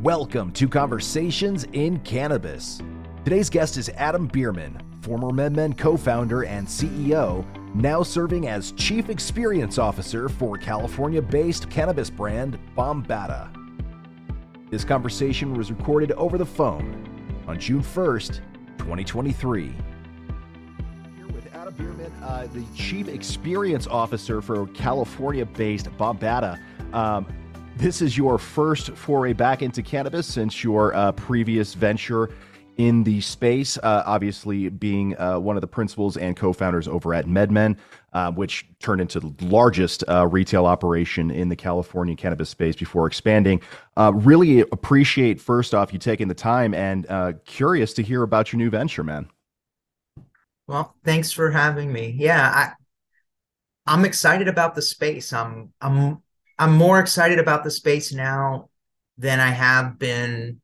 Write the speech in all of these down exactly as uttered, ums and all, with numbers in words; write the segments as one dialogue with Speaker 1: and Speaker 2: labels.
Speaker 1: Welcome to Conversations in Cannabis. Today's guest is Adam Bierman, former MedMen co-founder and C E O, now serving as Chief Experience Officer for California-based cannabis brand Bombata. This conversation was recorded over the phone on June first, twenty twenty-three. Here with Adam Bierman, uh, the Chief Experience Officer for California-based Bombata. Um, This is your first foray back into cannabis since your uh, previous venture in the space, uh, obviously being uh, one of the principals and co-founders over at MedMen, uh, which turned into the largest uh, retail operation in the California cannabis space before expanding. Uh, really appreciate, first off, you taking the time and uh, curious to hear about your new venture, man.
Speaker 2: Well, thanks for having me. Yeah, I, I'm excited about the space. I'm I'm I'm more excited about the space now than I have been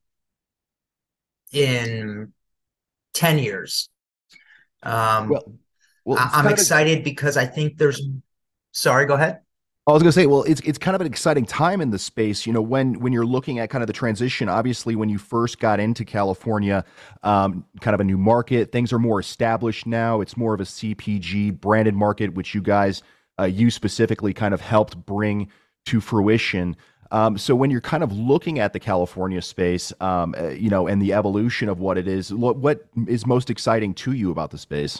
Speaker 2: in ten years. Um,
Speaker 1: Well, well,
Speaker 2: I,
Speaker 1: it's
Speaker 2: I'm
Speaker 1: kind of
Speaker 2: excited because I think there's, sorry, go ahead.
Speaker 1: I was going to say, well, it's it's kind of an exciting time in the space. You know, when when you're looking at kind of the transition, obviously, when you first got into California, um, kind of a new market, things are more established now. It's more of a C P G branded market, which you guys, uh, you specifically kind of helped bring to fruition. Um, so when you're kind of looking at the California space, um, uh, you know, and the evolution of what it is, what, what is most exciting to you about the space?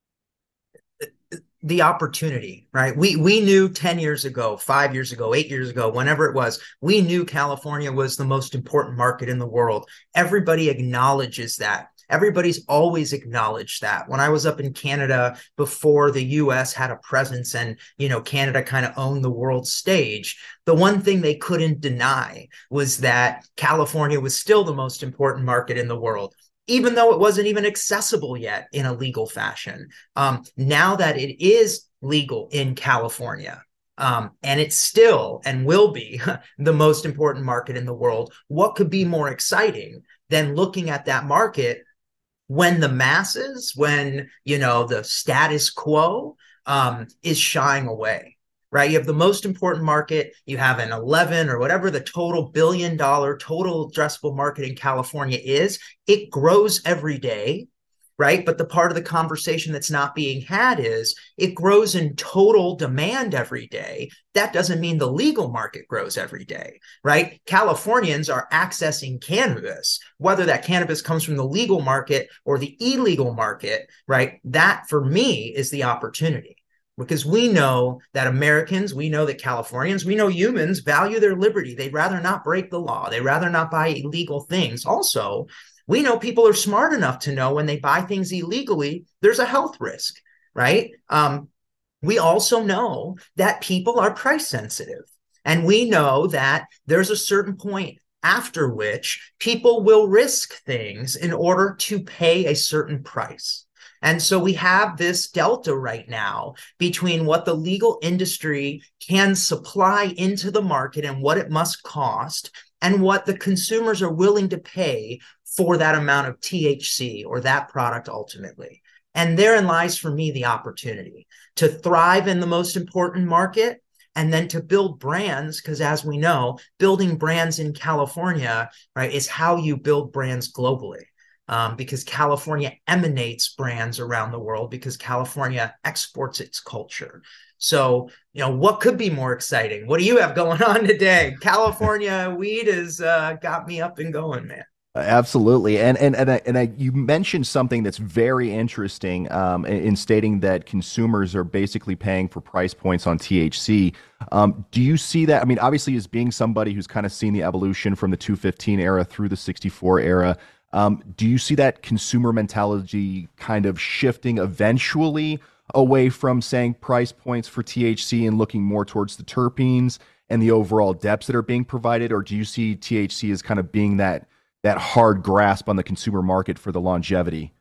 Speaker 2: The opportunity, right? We we knew ten years ago, five years ago, eight years ago, whenever it was, we knew California was the most important market in the world. Everybody acknowledges that. Everybody's always acknowledged that. When I was up in Canada before the U S had a presence and, you know, Canada kind of owned the world stage, the one thing they couldn't deny was that California was still the most important market in the world, even though it wasn't even accessible yet in a legal fashion. Um, now that it is legal in California, um, and it's still and will be the most important market in the world, what could be more exciting than looking at that market when the masses, when, you know, the status quo um, is shying away? Right? You have the most important market. You have an eleven or whatever the total billion dollar total addressable market in California is. It grows every day, right? But the part of the conversation that's not being had is it grows in total demand every day. That doesn't mean the legal market grows every day, right? Californians are accessing cannabis, whether that cannabis comes from the legal market or the illegal market, right? That for me is the opportunity. Because we know that Americans, we know that Californians, we know humans value their liberty. They'd rather not break the law. They'd rather not buy illegal things. Also, we know people are smart enough to know when they buy things illegally, there's a health risk, right? Um, we also know that people are price sensitive. And we know that there's a certain point after which people will risk things in order to pay a certain price. And so we have this delta right now between what the legal industry can supply into the market and what it must cost and what the consumers are willing to pay for that amount of T H C or that product ultimately. And therein lies for me the opportunity to thrive in the most important market and then to build brands, because as we know, building brands in California, right, is how you build brands globally. Um, because California emanates brands around the world because California exports its culture. So, you know, what could be more exciting? What do you have going on today? California weed has uh, got me up and going, man.
Speaker 1: Absolutely, and and and I, and I, you mentioned something that's very interesting um, in, in stating that consumers are basically paying for price points on T H C. Um, do you see that? I mean, obviously, as being somebody who's kind of seen the evolution from the two fifteen era through the sixty-four era. Um, do you see that consumer mentality kind of shifting eventually away from saying price points for T H C and looking more towards the terpenes and the overall depths that are being provided? Or do you see T H C as kind of being that that hard grasp on the consumer market for the longevity?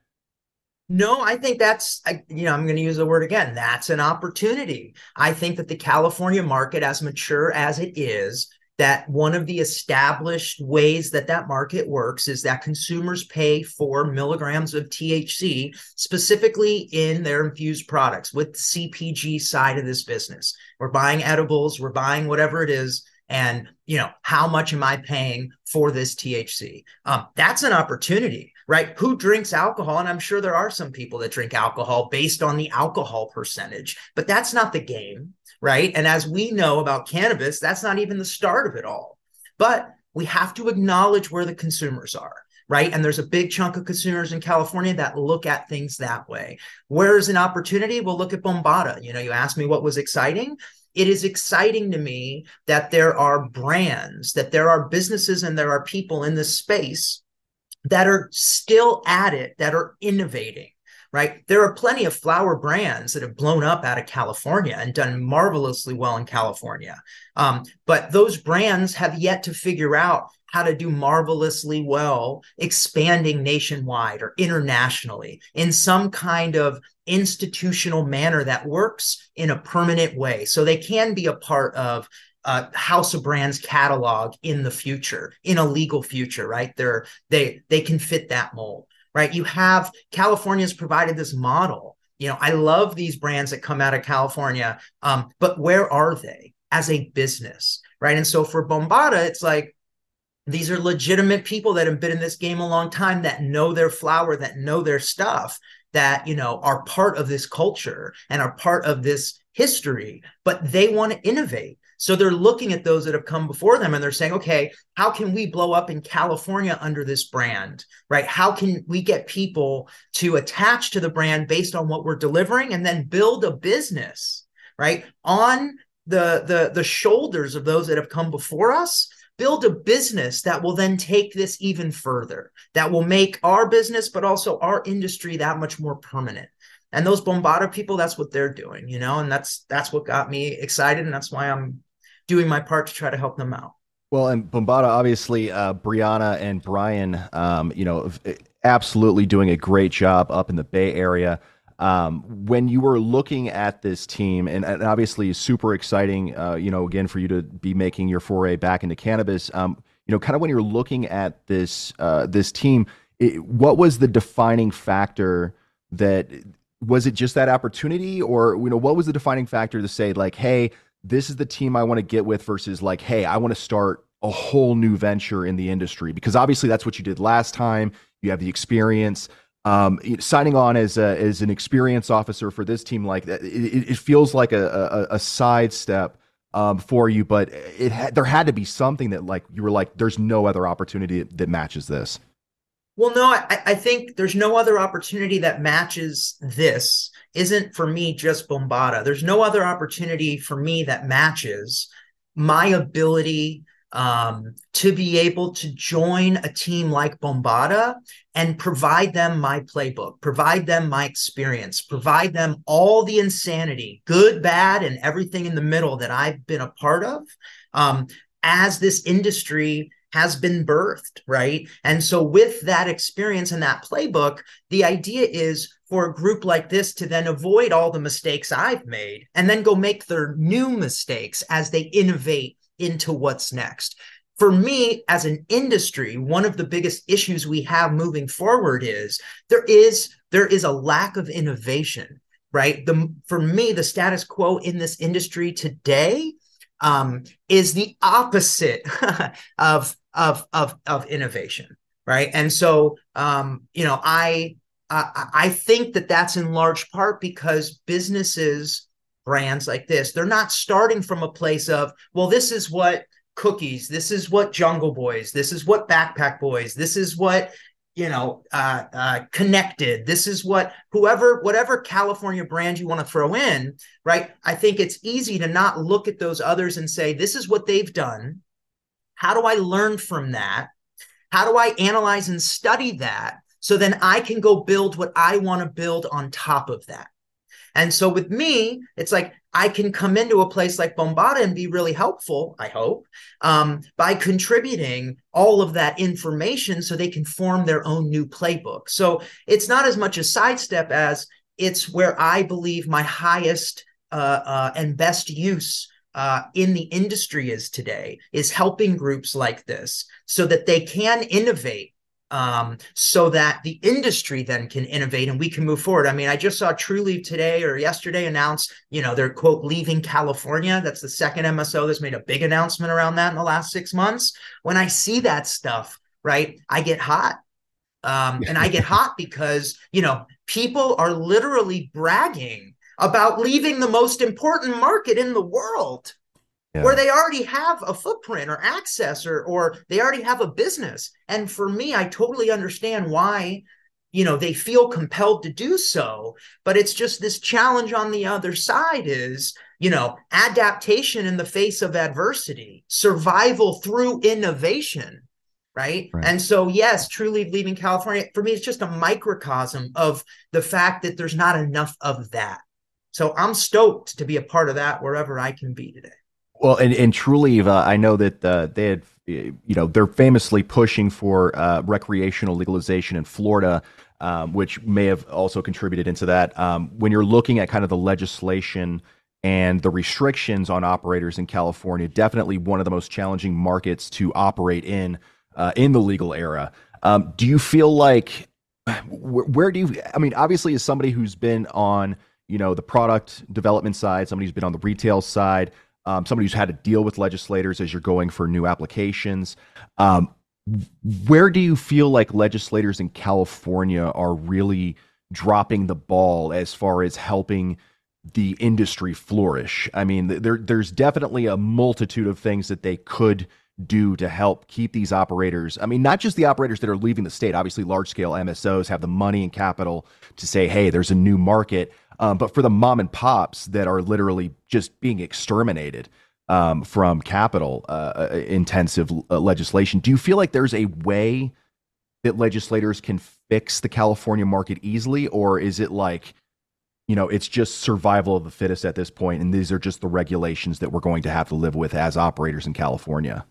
Speaker 2: No, I think that's, you know, I'm going to use the word again. That's an opportunity. I think that the California market, as mature as it is, that one of the established ways that that market works is that consumers pay for milligrams of T H C, specifically in their infused products with the C P G side of this business. We're buying edibles, we're buying whatever it is, And, you know, how much am I paying for this T H C? Um, that's an opportunity, right? Who drinks alcohol? And I'm sure there are some people that drink alcohol based on the alcohol percentage, but that's not the game, right? And as we know about cannabis, that's not even the start of it all. But we have to acknowledge where the consumers are, right? And there's a big chunk of consumers in California that look at things that way. Where's an opportunity? We'll look at Bombada. You know, you asked me what was exciting. It is exciting to me that there are brands, that there are businesses, and there are people in this space that are still at it, that are innovating, right? There are plenty of flower brands that have blown up out of California and done marvelously well in California. Um, but those brands have yet to figure out how to do marvelously well, expanding nationwide or internationally in some kind of institutional manner that works in a permanent way. So they can be a part of uh, House of Brands catalog in the future, in a legal future, right? They're, they, they can fit that mold. Right. You have California's provided this model. You know, I love these brands that come out of California, um, but where are they as a business? Right. And so for Bombada, it's like these are legitimate people that have been in this game a long time, that know their flower, that know their stuff, that, you know, are part of this culture and are part of this history, but they want to innovate. So they're looking at those that have come before them and they're saying, okay, how can we blow up in California under this brand, right? How can we get people to attach to the brand based on what we're delivering and then build a business, right? On the, the, the shoulders of those that have come before us, build a business that will then take this even further, that will make our business, but also our industry that much more permanent. And those Bombada people, that's what they're doing, you know, and that's, that's what got me excited. And that's why I'm doing my part to try to help them out.
Speaker 1: Well, and Bombada, obviously, uh, Brianna and Brian, um, you know, absolutely doing a great job up in the Bay Area. Um, when you were looking at this team, and, and obviously super exciting, uh, you know, again, for you to be making your foray back into cannabis, um, you know, kind of when you're looking at this, uh, this team, it, what was the defining factor that, was it just that opportunity, or, you know, what was the defining factor to say like, hey, this is the team I want to get with, versus like, hey, I want to start a whole new venture in the industry? Because obviously that's what you did last time. You have the experience. Um, signing on as a, as an experience officer for this team, like that, it, it feels like a, a, a sidestep um, for you, but it had, there had to be something that like you were like, there's no other opportunity that matches this.
Speaker 2: Well, no, I, I think there's no other opportunity that matches this. Isn't for me just Bombada. There's no other opportunity for me that matches my ability um, to be able to join a team like Bombada and provide them my playbook, provide them my experience, provide them all the insanity, good, bad, and everything in the middle that I've been a part of um, as this industry has been birthed, right? And so with that experience and that playbook, the idea is for a group like this to then avoid all the mistakes I've made and then go make their new mistakes as they innovate into what's next. For me, as an industry, one of the biggest issues we have moving forward is there is there is a lack of innovation, right? The, for me, the status quo in this industry today um, is the opposite of, of, of, of innovation, right? And so, um, you know, I, uh, I think that that's in large part because businesses, brands like this, they're not starting from a place of, well, this is what Cookies, this is what Jungle Boys, this is what Backpack Boys, this is what, you know, uh, uh, Connected, this is what, whoever, whatever California brand you want to throw in, right? I think it's easy to not look at those others and say, this is what they've done. How do I learn from that? How do I analyze and study that? So then I can go build what I want to build on top of that. And so with me, it's like I can come into a place like Bombada and be really helpful, I hope, um, by contributing all of that information so they can form their own new playbook. So it's not as much a sidestep as it's where I believe my highest uh, uh, and best use uh, in the industry is today, is helping groups like this so that they can innovate um, so that the industry then can innovate and we can move forward. I mean, I just saw Trulieve today or yesterday announce, you know, they're quote leaving California. That's the second M S O that's made a big announcement around that in the last six months. When I see that stuff, right, I get hot. Um, and I get hot because, you know, people are literally bragging about leaving the most important market in the world. Yeah. Where they already have a footprint or access or or they already have a business. And for me, I totally understand why, you know, they feel compelled to do so. But it's just this challenge on the other side is, you know, adaptation in the face of adversity, survival through innovation. Right? Right. And so, yes, Trulieve leaving California, for me, it's just a microcosm of the fact that there's not enough of that. So I'm stoked to be a part of that wherever I can be today.
Speaker 1: Well, and, and Trulieve, uh, I know that uh, they had, you know, they're famously pushing for uh, recreational legalization in Florida, um, which may have also contributed into that. Um, when you're looking at kind of the legislation and the restrictions on operators in California, definitely one of the most challenging markets to operate in uh, in the legal era. Um, do you feel like, where, where do you, I mean, obviously as somebody who's been on, you know, the product development side, somebody who's been on the retail side, Um, somebody who's had to deal with legislators as you're going for new applications. Um, where do you feel like legislators in California are really dropping the ball as far as helping the industry flourish? I mean, there, there's definitely a multitude of things that they could do to help keep these operators. I mean, not just the operators that are leaving the state. Obviously, large scale M S Os have the money and capital to say, hey, there's a new market. Um, but for the mom and pops that are literally just being exterminated um, from capital uh, intensive uh, legislation, do you feel like there's a way that legislators can fix the California market easily? Or is it like, you know, it's just survival of the fittest at this point, and these are just the regulations that we're going to have to live with as operators in California?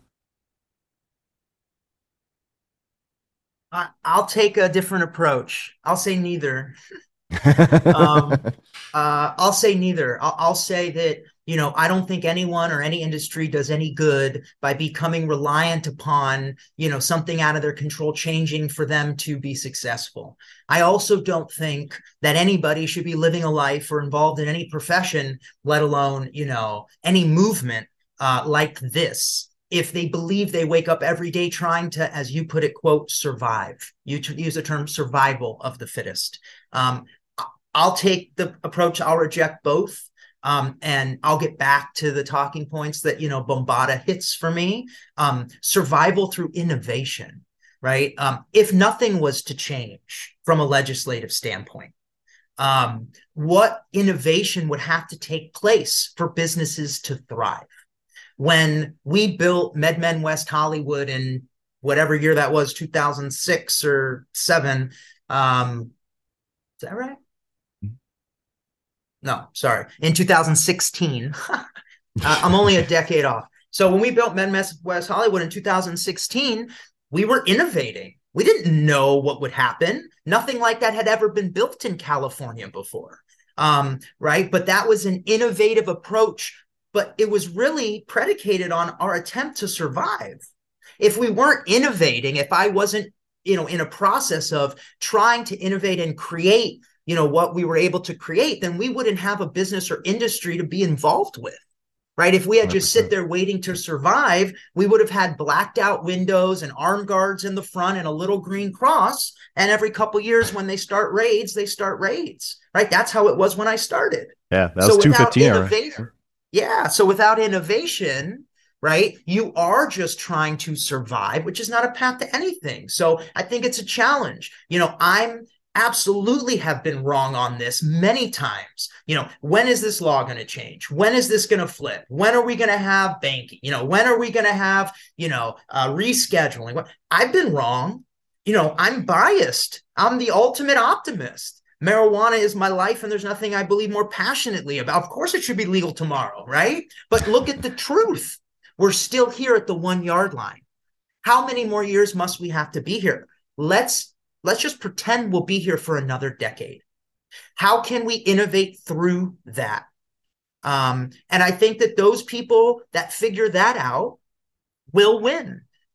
Speaker 2: I, I'll take a different approach. I'll say neither. um, uh, I'll say neither. I'll, I'll say that, you know, I don't think anyone or any industry does any good by becoming reliant upon, you know, something out of their control changing for them to be successful. I also don't think that anybody should be living a life or involved in any profession, let alone, you know, any movement uh, like this, if they believe they wake up every day trying to, as you put it, quote, survive. You use the term survival of the fittest. Um, I'll take the approach. I'll reject both. Um, and I'll get back to the talking points that, you know, Bombada hits for me. Um, survival through innovation, right? Um, if nothing was to change from a legislative standpoint, um, what innovation would have to take place for businesses to thrive? When we built MedMen West Hollywood in whatever year that was, two thousand six or seven, um, is that right? No, sorry. In two thousand sixteen, uh, I'm only a decade off. So when we built MedMen West Hollywood in two thousand sixteen, we were innovating. We didn't know what would happen. Nothing like that had ever been built in California before, um, right? But that was an innovative approach, but it was really predicated on our attempt to survive. If we weren't innovating, if I wasn't, you know, in a process of trying to innovate and create, you know, what we were able to create, then we wouldn't have a business or industry to be involved with, right? If we had just sit there waiting to survive, we would have had blacked out windows and armed guards in the front and a little green cross. And every couple of years when they start raids, they start raids, right? That's how it was when I started.
Speaker 1: Yeah, that was so two fifteen.
Speaker 2: Right? Yeah, so without innovation, right, you are just trying to survive, which is not a path to anything. So I think it's a challenge. You know, I'm absolutely have been wrong on this many times. You know, when is this law going to change? When is this going to flip? When are we going to have banking? You know, when are we going to have, you know, uh, rescheduling? I've been wrong. You know, I'm biased. I'm the ultimate optimist. Marijuana is my life, and there's nothing I believe more passionately about. Of course, it should be legal tomorrow, right? But look at the truth. We're still here at the one yard line. How many more years must we have to be here? Let's let's just pretend we'll be here for another decade. How can we innovate through that? Um, and I think that those people that figure that out will win.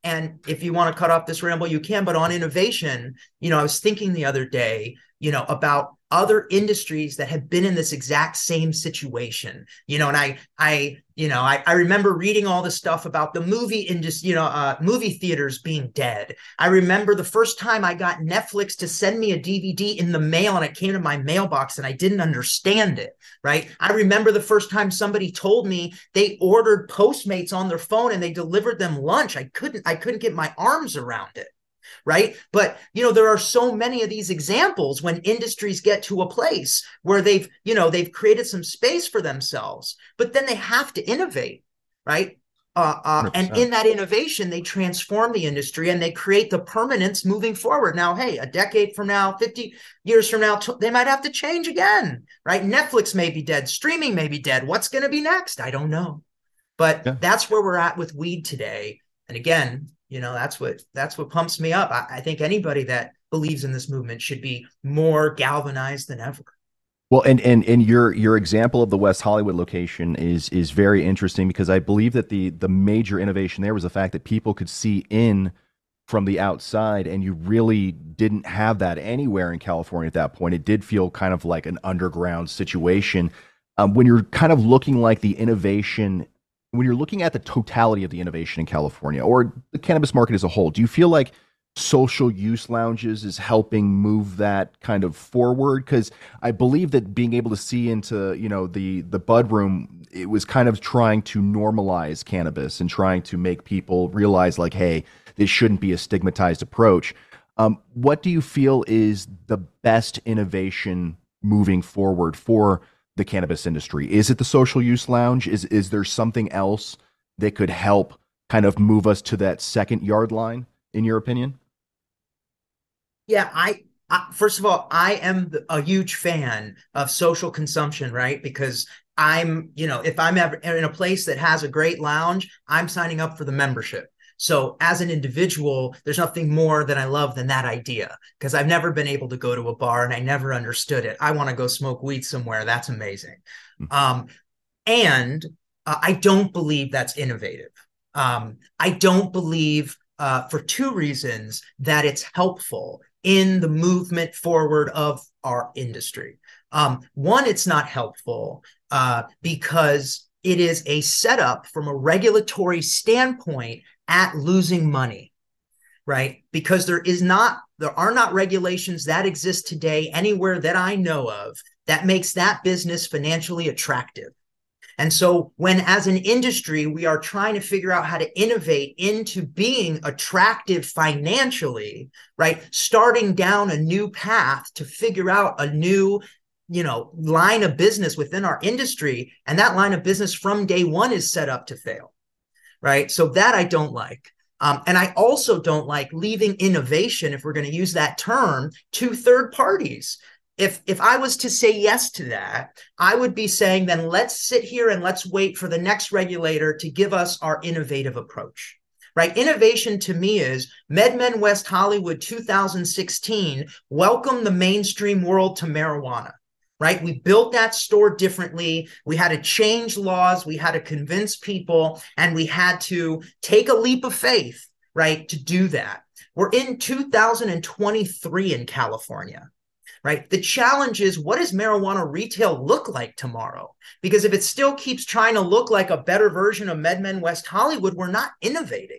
Speaker 2: And if you want to cut off this ramble, you can. But on innovation, you know, I was thinking the other day, you know, about other industries that have been in this exact same situation, you know, and I, I, you know, I, I remember reading all this stuff about the movie industry, you know, uh, movie theaters being dead. I remember the first time I got Netflix to send me a D V D in the mail and it came to my mailbox and I didn't understand it, right? I remember the first time somebody told me they ordered Postmates on their phone and they delivered them lunch. I couldn't, I couldn't get my arms around it. Right. But, you know, there are so many of these examples when industries get to a place where they've, you know, they've created some space for themselves, but then they have to innovate. Right. Uh, uh, and in that innovation, they transform the industry and they create the permanence moving forward. Now, hey, a decade from now, fifty years from now, t- they might have to change again. Right. Netflix may be dead. Streaming may be dead. What's going to be next? I don't know. But yeah. That's where we're at with weed today. And again, you know, that's what that's what pumps me up. I, I think anybody that believes in this movement should be more galvanized than ever.
Speaker 1: Well, and and and your your example of the West Hollywood location is is very interesting because I believe that the the major innovation there was the fact that people could see in from the outside, and you really didn't have that anywhere in California at that point. It did feel kind of like an underground situation. Um, when you're kind of looking like the innovation. When you're looking at the totality of the innovation in California or the cannabis market as a whole, do you feel like social use lounges is helping move that kind of forward? Because I believe that being able to see into, you know, the the bud room, it was kind of trying to normalize cannabis and trying to make people realize like, hey, this shouldn't be a stigmatized approach. Um, what do you feel is the best innovation moving forward for the cannabis industry? Is it the social use lounge? Is is there something else that could help kind of move us to that second yard line, in your opinion?
Speaker 2: Yeah, I, I first of all, I am a huge fan of social consumption, right? Because I'm, you know, if I'm ever in a place that has a great lounge, I'm signing up for the membership. So as an individual, there's nothing more that I love than that idea because I've never been able to go to a bar and I never understood it. I want to go smoke weed somewhere. That's amazing. Mm-hmm. Um, and uh, I don't believe that's innovative. Um, I don't believe uh, for two reasons that it's helpful in the movement forward of our industry. Um, one, it's not helpful uh, because it is a setup from a regulatory standpoint at losing money, right? Because there is not, there are not regulations that exist today anywhere that I know of that makes that business financially attractive. And so when as an industry, we are trying to figure out how to innovate into being attractive financially, right? Starting down a new path to figure out a new, you know, line of business within our industry. And that line of business from day one is set up to fail. Right. So that I don't like. Um, and I also don't like leaving innovation, if we're going to use that term, to third parties. If if I was to say yes to that, I would be saying, then let's sit here and let's wait for the next regulator to give us our innovative approach. Right. Innovation to me is MedMen West Hollywood two thousand sixteen, welcome the mainstream world to marijuana. Right? We built that store differently. We had to change laws. We had to convince people, and we had to take a leap of faith, right, to do that. We're in two thousand twenty-three in California, right? The challenge is, what does marijuana retail look like tomorrow? Because if it still keeps trying to look like a better version of MedMen West Hollywood, we're not innovating,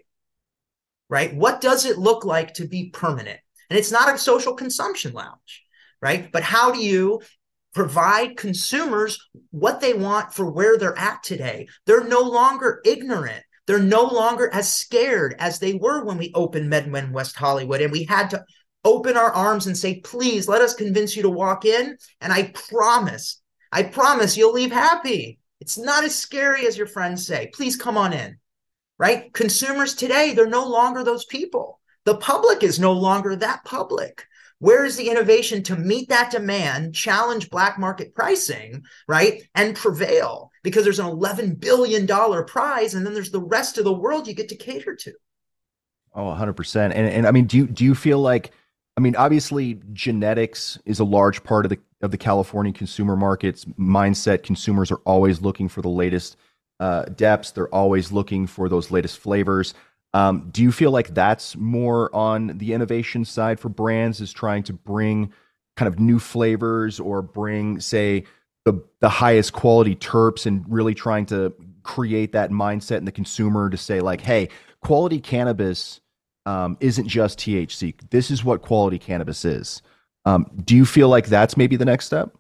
Speaker 2: right? What does it look like to be permanent? And it's not a social consumption lounge, right? But how do you provide consumers what they want for where they're at today? They're no longer ignorant. They're no longer as scared as they were when we opened MedMen West Hollywood. And we had to open our arms and say, please, let us convince you to walk in. And I promise, I promise you'll leave happy. It's not as scary as your friends say. Please come on in, right? Consumers today, they're no longer those people. The public is no longer that public. Where is the innovation to meet that demand, challenge black market pricing, right, and prevail? Because there's an eleven billion dollars prize, and then there's the rest of the world you get to cater to.
Speaker 1: Oh, one hundred percent. And and I mean, do you do you feel like, I mean, obviously genetics is a large part of the of the California consumer market's mindset. Consumers are always looking for the latest uh, depths. They're always looking for those latest flavors. Um, do you feel like that's more on the innovation side for brands, is trying to bring kind of new flavors or bring, say, the the highest quality terps and really trying to create that mindset in the consumer to say like, hey, quality cannabis um, isn't just T H C. This is what quality cannabis is. Um, do you feel like that's maybe the next step?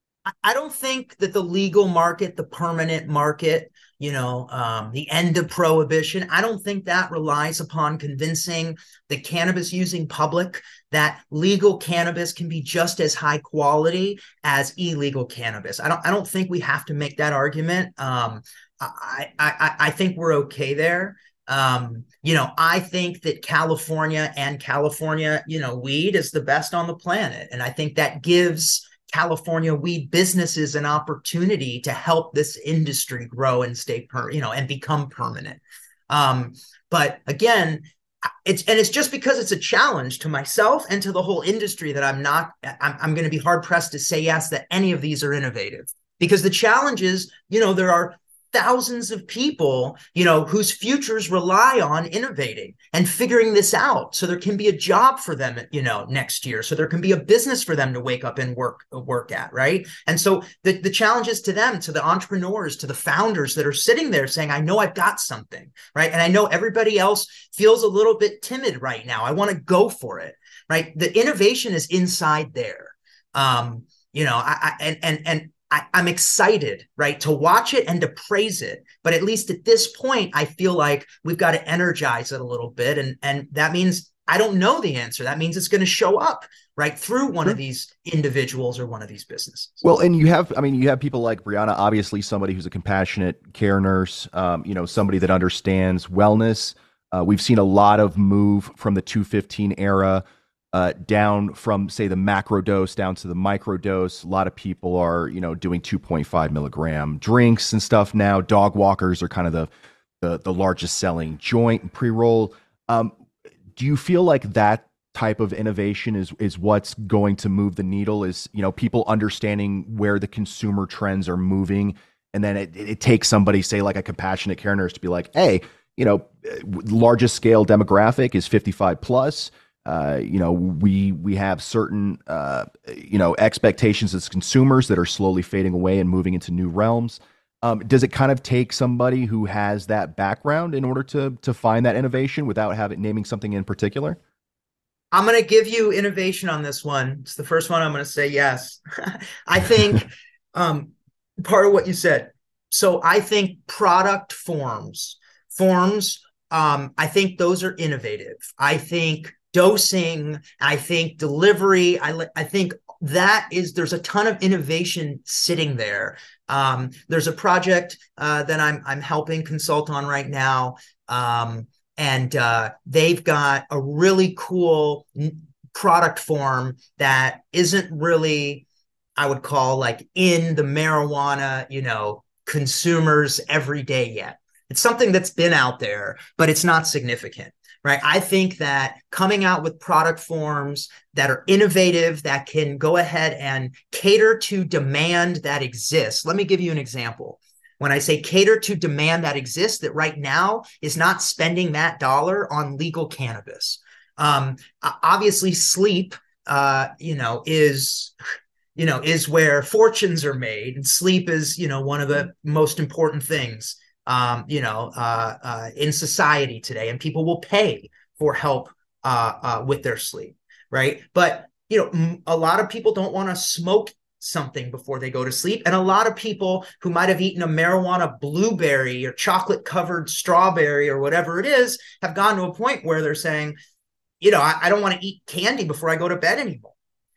Speaker 2: I don't think that the legal market, the permanent market, you know, um, the end of prohibition, I don't think that relies upon convincing the cannabis using public that legal cannabis can be just as high quality as illegal cannabis. I don't I don't think we have to make that argument. Um, I, I I think we're okay there. Um, you know, I think that California and California, you know, weed is the best on the planet. And I think that gives California weed businesses an opportunity to help this industry grow and stay per, you know, and become permanent. Um, but again, it's and it's just because it's a challenge to myself and to the whole industry that I'm not. I'm, I'm going to be hard pressed to say yes that any of these are innovative, because the challenge is, you know, there are thousands of people, you know, whose futures rely on innovating and figuring this out. So there can be a job for them, you know, next year. So there can be a business for them to wake up and work work at, right? And so the, the challenge is to them, to the entrepreneurs, to the founders that are sitting there saying, I know I've got something, right? And I know everybody else feels a little bit timid right now. I want to go for it, right? The innovation is inside there. Um, you know, I, I and and and I, I'm excited, right, to watch it and to praise it. But at least at this point, I feel like we've got to energize it a little bit. And, and that means I don't know the answer. That means it's going to show up right through one
Speaker 1: Sure.
Speaker 2: of these individuals or one of these businesses.
Speaker 1: Well, and you have, I mean, you have people like Brianna, obviously somebody who's a compassionate care nurse, um, you know, somebody that understands wellness. Uh, we've seen a lot of move from the two fifteen era uh, down from, say, the macro dose down to the micro dose. A lot of people are, you know, doing two point five milligram drinks and stuff now. Dog walkers are kind of the the, the largest selling joint and pre-roll. Um, do you feel like that type of innovation is is what's going to move the needle? Is, you know, people understanding where the consumer trends are moving, and then it, it takes somebody, say, like a compassionate care nurse to be like, hey, you know, largest scale demographic is fifty-five plus. Uh, you know, we we have certain uh, you know, expectations as consumers that are slowly fading away and moving into new realms. Um, does it kind of take somebody who has that background in order to to find that innovation without having naming something in particular?
Speaker 2: I'm going to give you innovation on this one. It's the first one I'm going to say yes. I think um, part of what you said. So I think product forms, forms, um, I think those are innovative. I think dosing, I think delivery, I, I think that is, there's a ton of innovation sitting there. Um, there's a project uh, that I'm, I'm helping consult on right now. Um, and uh, they've got a really cool product form that isn't really, I would call, like in the marijuana, you know, consumers every day yet. It's something that's been out there, but it's not significant. Right. I think that coming out with product forms that are innovative, that can go ahead and cater to demand that exists. Let me give you an example. When I say cater to demand that exists, that right now is not spending that dollar on legal cannabis. Um, obviously, sleep, uh, you know, is, you know, is where fortunes are made. And sleep is, you know, one of the most important things. Um, you know, uh, uh, in society today, and people will pay for help uh, uh, with their sleep, right? But, you know, m- a lot of people don't want to smoke something before they go to sleep. And a lot of people who might have eaten a marijuana blueberry or chocolate covered strawberry or whatever it is have gone to a point where they're saying, you know, I, I don't want to eat candy before I go to bed anymore.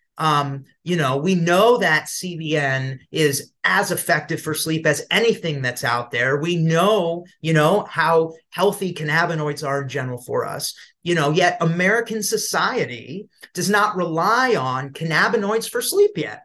Speaker 2: Um, you know, we know that C B N is as effective for sleep as anything that's out there. We know, you know, how healthy cannabinoids are in general for us. You know, yet American society does not rely on cannabinoids for sleep yet.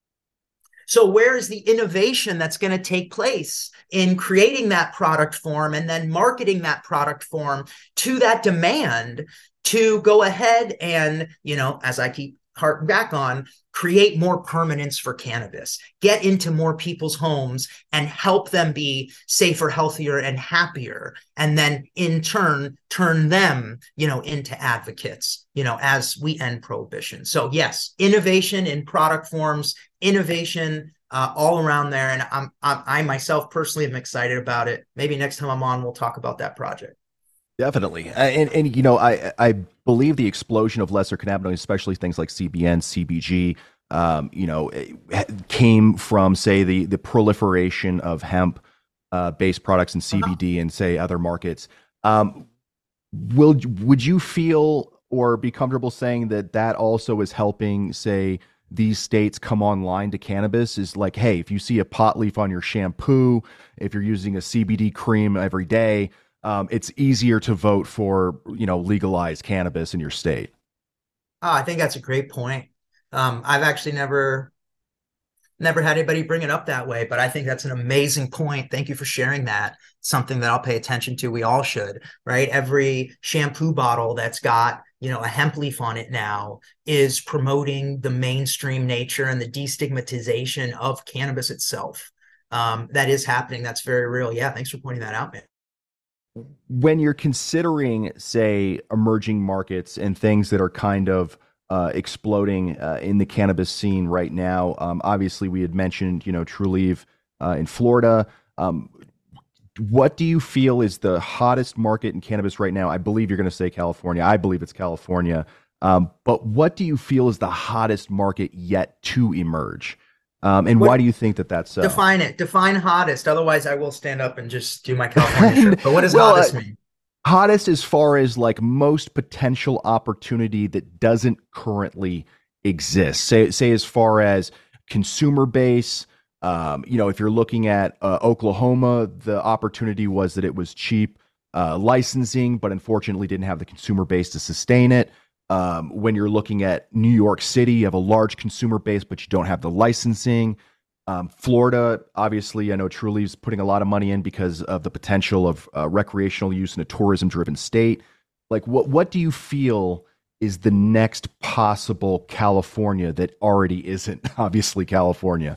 Speaker 2: So where is the innovation that's going to take place in creating that product form and then marketing that product form to that demand to go ahead and, you know, as I keep harp back on, create more permanence for cannabis, get into more people's homes and help them be safer, healthier, and happier. And then in turn, turn them, you know, into advocates, you know, as we end prohibition. So yes, innovation in product forms, innovation uh, all around there. And I'm, I'm, I myself personally am excited about it. Maybe next time I'm on, we'll talk about that project.
Speaker 1: Definitely. Uh, and, and, you know, I, I believe the explosion of lesser cannabinoids, especially things like C B N, C B G, um, you know, came from, say, the, the proliferation of hemp uh, based products and C B D and, say, other markets. Um, will, would you feel or be comfortable saying that that also is helping, say, these states come online to cannabis? Is like, hey, if you see a pot leaf on your shampoo, if you're using a C B D cream every day, Um, it's easier to vote for, you know, legalized cannabis in your state.
Speaker 2: Oh, I think that's a great point. Um, I've actually never, never had anybody bring it up that way, but I think that's an amazing point. Thank you for sharing that. Something that I'll pay attention to. We all should, right? Every shampoo bottle that's got, you know, a hemp leaf on it now is promoting the mainstream nature and the destigmatization of cannabis itself. Um, that is happening. That's very real. Yeah. Thanks for pointing that out, man.
Speaker 1: When you're considering, say, emerging markets and things that are kind of uh, exploding uh, in the cannabis scene right now, um, obviously we had mentioned, you know, Trulieve uh, in Florida. Um, what do you feel is the hottest market in cannabis right now? I believe you're going to say California. I believe it's California. Um, but what do you feel is the hottest market yet to emerge? Um, and what, why do you think that that's so?
Speaker 2: Define it. Define hottest. Otherwise, I will stand up and just do my California shirt. But what does well, hottest mean?
Speaker 1: Uh, hottest as far as like most potential opportunity that doesn't currently exist. Say, say as far as consumer base. Um, you know, if you're looking at uh, Oklahoma, the opportunity was that it was cheap uh, licensing, but unfortunately didn't have the consumer base to sustain it. Um, when you're looking at New York City, you have a large consumer base, but you don't have the licensing. Um, Florida, obviously, I know Trulieve's putting a lot of money in because of the potential of uh, recreational use in a tourism-driven state. Like, what what do you feel is the next possible California that already isn't, obviously, California?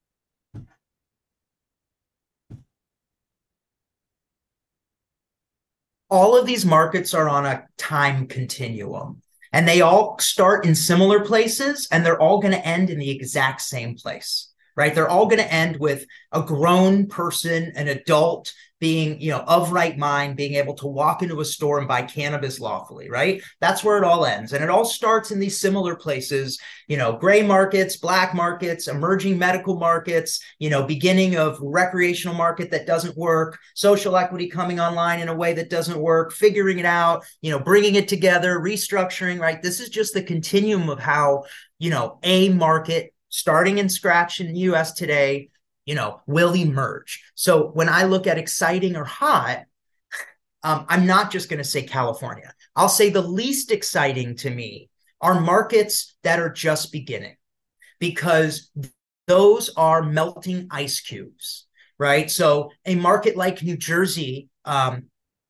Speaker 2: All of these markets are on a time continuum. And they all start in similar places, and they're all going to end in the exact same place, right? They're all going to end with a grown person, an adult being, you know, of right mind, being able to walk into a store and buy cannabis lawfully, right? That's where it all ends. And it all starts in these similar places, you know, gray markets, black markets, emerging medical markets, you know, beginning of recreational market that doesn't work, social equity coming online in a way that doesn't work, figuring it out, you know, bringing it together, restructuring, right? This is just the continuum of how, you know, a market starting in scratch in the U S today, you know, will emerge. So when I look at exciting or hot, um, I'm not just going to say California. I'll say the least exciting to me are markets that are just beginning, because those are melting ice cubes, right? So a market like New Jersey, um,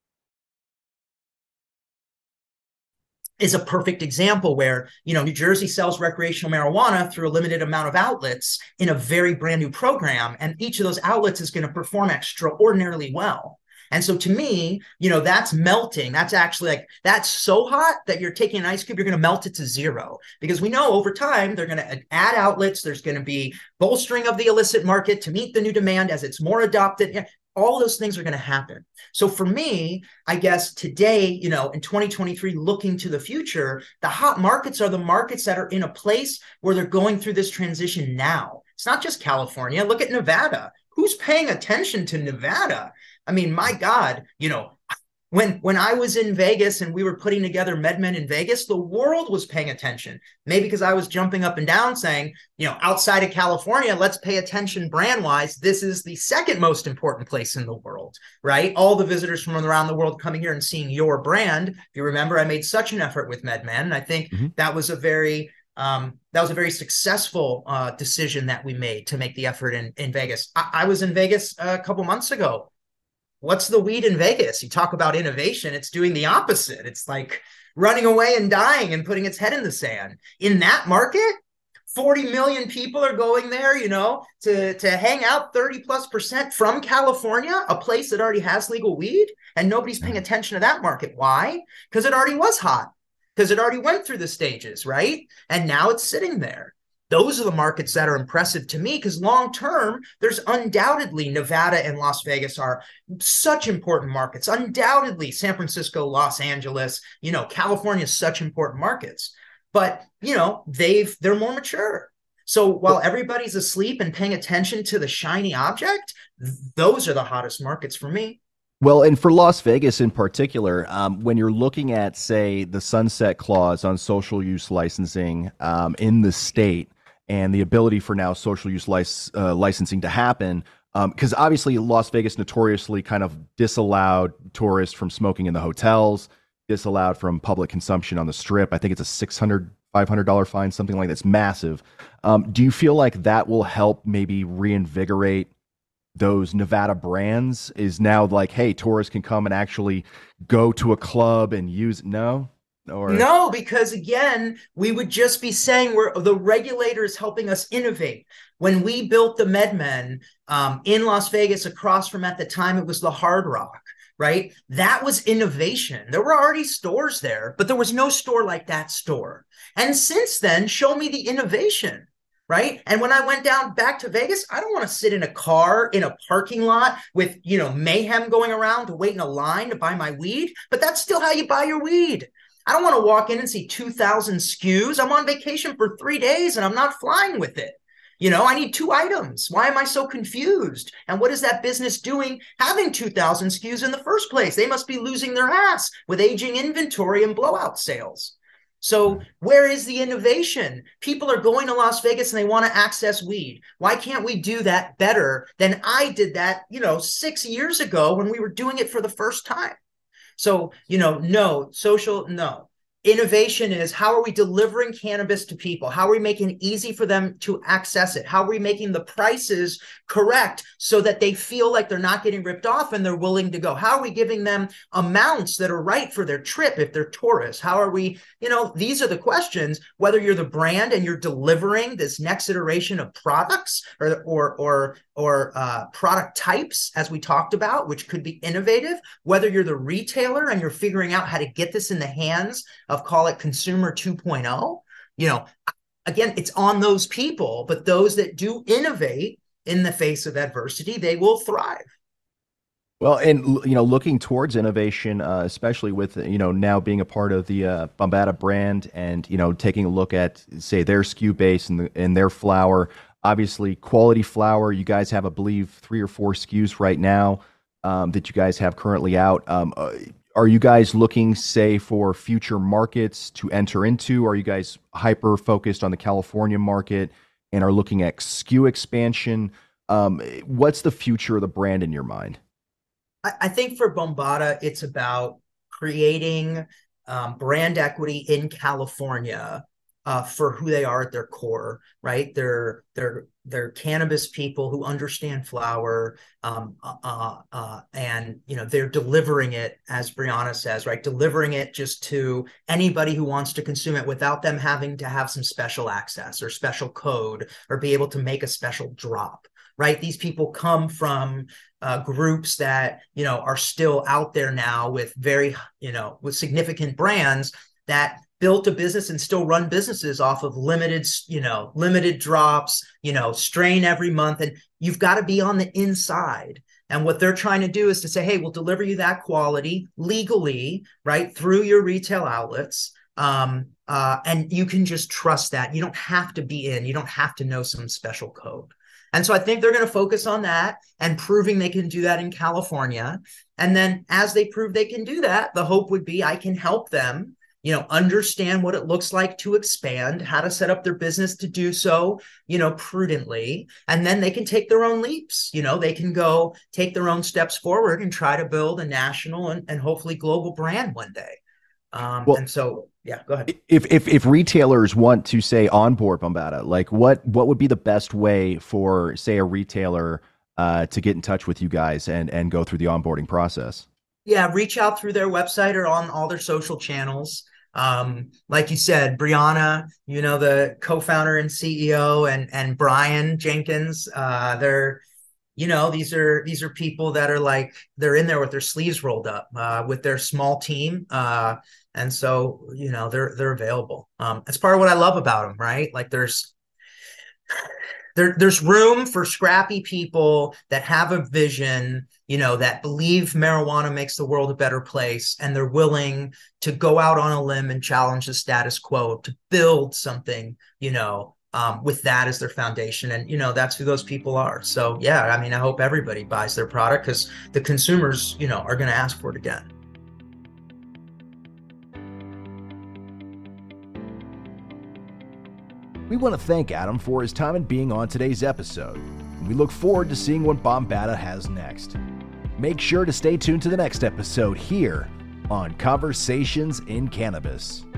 Speaker 2: is a perfect example where, you know, New Jersey sells recreational marijuana through a limited amount of outlets in a very brand new program. And each of those outlets is going to perform extraordinarily well. And so to me, you know, that's melting. That's actually like, that's so hot that you're taking an ice cube, you're going to melt it to zero, because we know over time, they're going to add outlets. There's going to be bolstering of the illicit market to meet the new demand as it's more adopted. All those things are going to happen. So for me, I guess today, you know, in twenty twenty-three, looking to the future, the hot markets are the markets that are in a place where they're going through this transition now. It's not just California. Look at Nevada. Who's paying attention to Nevada? I mean, my God, you know, When when I was in Vegas and we were putting together MedMen in Vegas, the world was paying attention. Maybe because I was jumping up and down saying, you know, outside of California, let's pay attention brand-wise. This is the second most important place in the world, right? All the visitors from around the world coming here and seeing your brand. If you remember, I made such an effort with MedMen. And I think mm-hmm. that was a very um, that was a very successful uh, decision that we made to make the effort in, in Vegas. I, I was in Vegas a couple months ago. What's the weed in Vegas? You talk about innovation. It's doing the opposite. It's like running away and dying and putting its head in the sand. In that market, forty million people are going there, you know, to, to hang out thirty plus percent from California, a place that already has legal weed, and nobody's paying attention to that market. Why? Because it already was hot, because it already went through the stages, right? And now it's sitting there. Those are the markets that are impressive to me because long term, there's undoubtedly Nevada and Las Vegas are such important markets. Undoubtedly, San Francisco, Los Angeles, you know, California is such important markets. But, you know, they've they're more mature. So while everybody's asleep and paying attention to the shiny object, those are the hottest markets for me.
Speaker 1: Well, and for Las Vegas in particular, um, when you're looking at, say, the sunset clause on social use licensing um, in the state, and the ability for now social use lic- uh, licensing to happen, because um, obviously Las Vegas notoriously kind of disallowed tourists from smoking in the hotels, disallowed from public consumption on the strip. I think it's a six hundred dollars, five hundred dollars fine, something like that's massive. Um, do you feel like that will help maybe reinvigorate those Nevada brands? Is now like, hey, tourists can come and actually go to a club and use, no? Or
Speaker 2: no, because again, we would just be saying we're the regulator is helping us innovate. When we built the MedMen um, in Las Vegas, across from at the time it was the Hard Rock, right? That was innovation. There were already stores there, but there was no store like that store. And since then, show me the innovation. Right. And when I went down back to Vegas, I don't want to sit in a car in a parking lot with, you know, mayhem going around to wait in a line to buy my weed. But that's still how you buy your weed. I don't want to walk in and see two thousand S K Us. I'm on vacation for three days and I'm not flying with it. You know, I need two items. Why am I so confused? And what is that business doing having two thousand S K Us in the first place? They must be losing their ass with aging inventory and blowout sales. So where is the innovation? People are going to Las Vegas and they want to access weed. Why can't we do that better than I did that, you know, six years ago when we were doing it for the first time? So, you know, no, social, no. Innovation is how are we delivering cannabis to people? How are we making it easy for them to access it? How are we making the prices correct so that they feel like they're not getting ripped off and they're willing to go? How are we giving them amounts that are right for their trip if they're tourists? How are we, you know, these are the questions, whether you're the brand and you're delivering this next iteration of products or, or, or, or uh, product types, as we talked about, which could be innovative, whether you're the retailer and you're figuring out how to get this in the hands of, call it consumer two point oh, you know, again, it's on those people, but those that do innovate in the face of adversity, they will thrive.
Speaker 1: well, and you know, looking towards innovation, uh, especially with you know now being a part of the uh, Bombada brand, and you know taking a look at say their S K U base and, the, and their flower, obviously quality flower. You guys have, I believe, three or four S K Us right now um, that you guys have currently out. Um, uh, Are you guys looking, say, for future markets to enter into? Are you guys hyper focused on the California market and are looking at S K U expansion? Um, what's the future of the brand in your mind?
Speaker 2: I, I think for Bombada, it's about creating um, brand equity in California uh, for who they are at their core, right? They're they're they're cannabis people who understand flower, um, uh, uh, and you know they're delivering it, as Brianna says, right? Delivering it just to anybody who wants to consume it without them having to have some special access or special code or be able to make a special drop, right? These people come from uh, groups that you know are still out there now with very you know with significant brands that built a business and still run businesses off of limited, you know, limited drops, you know, strain every month. And you've got to be on the inside. And what they're trying to do is to say, hey, we'll deliver you that quality legally, right, through your retail outlets. Um, uh, and you can just trust that. You don't have to be in, you don't have to know some special code. And so I think they're going to focus on that and proving they can do that in California. And then as they prove they can do that, the hope would be I can help them you know, understand what it looks like to expand, how to set up their business to do so, you know, prudently. And then they can take their own leaps. You know, they can go take their own steps forward and try to build a national and, and hopefully global brand one day. Um, well, and so, yeah, go ahead.
Speaker 1: If, if, if retailers want to say onboard Bombada, like what, what would be the best way for, say, a retailer uh, to get in touch with you guys and, and go through the onboarding process?
Speaker 2: Yeah, reach out through their website or on all their social channels. Um, like you said, Brianna, you know, the co-founder and C E O, and and Brian Jenkins, uh, they're, you know, these are these are people that are like, they're in there with their sleeves rolled up, uh, with their small team, uh, and so, you know, they're they're available. Um, that's part of what I love about them, right? Like there's there there's room for scrappy people that have a vision, you know, that believe marijuana makes the world a better place, and they're willing to go out on a limb and challenge the status quo to build something, you know, um, with that as their foundation. And, you know, that's who those people are. So, yeah, I mean, I hope everybody buys their product, because the consumers, you know, are going to ask for it again.
Speaker 1: We want to thank Adam for his time and being on today's episode. And we look forward to seeing what Bombata has next. Make sure to stay tuned to the next episode here on Conversations in Cannabis.